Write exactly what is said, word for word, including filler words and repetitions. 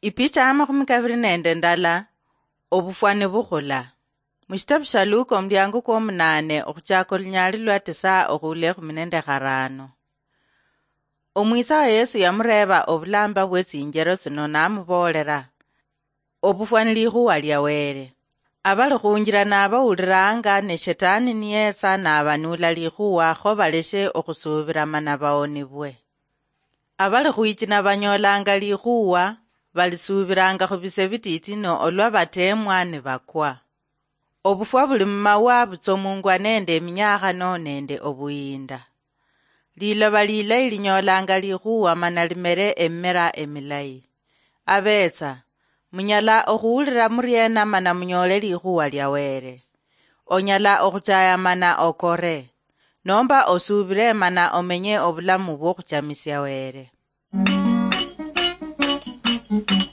Ipicha amakumi kabiri nende ndala obufwane bukhula. Mushitabu sha Luka omulyango kwa munane okuchaka olunyali lwa tisa okhule khumi nende kharano. Omwisa wa Yesu yamureba obulamba bwe tsinjero tsino namubolera obufwane likhuwa lya wele. Abali khunjira nabawuliranga ne shetani niyesa nabanula likhuwa kho baleshe okhusubira mana baonibwe. Abali khwichina banyolanga likhuwa balisubiranga khubise bititino olwa batemwa ne bakwa. Obufwa buli mumawa butsomungwa nende eminyakhano nende obuyinda. Liloba lilayi linyolanga likhuwa mana limere emmera emilayi. Abetsa, munyala okhuwulira muriena mana munyole likhuwa lya wele. Onyala okhuchaya mana okore. Nomba osubire mana omenye obulamu bw'okhuchamisya wele.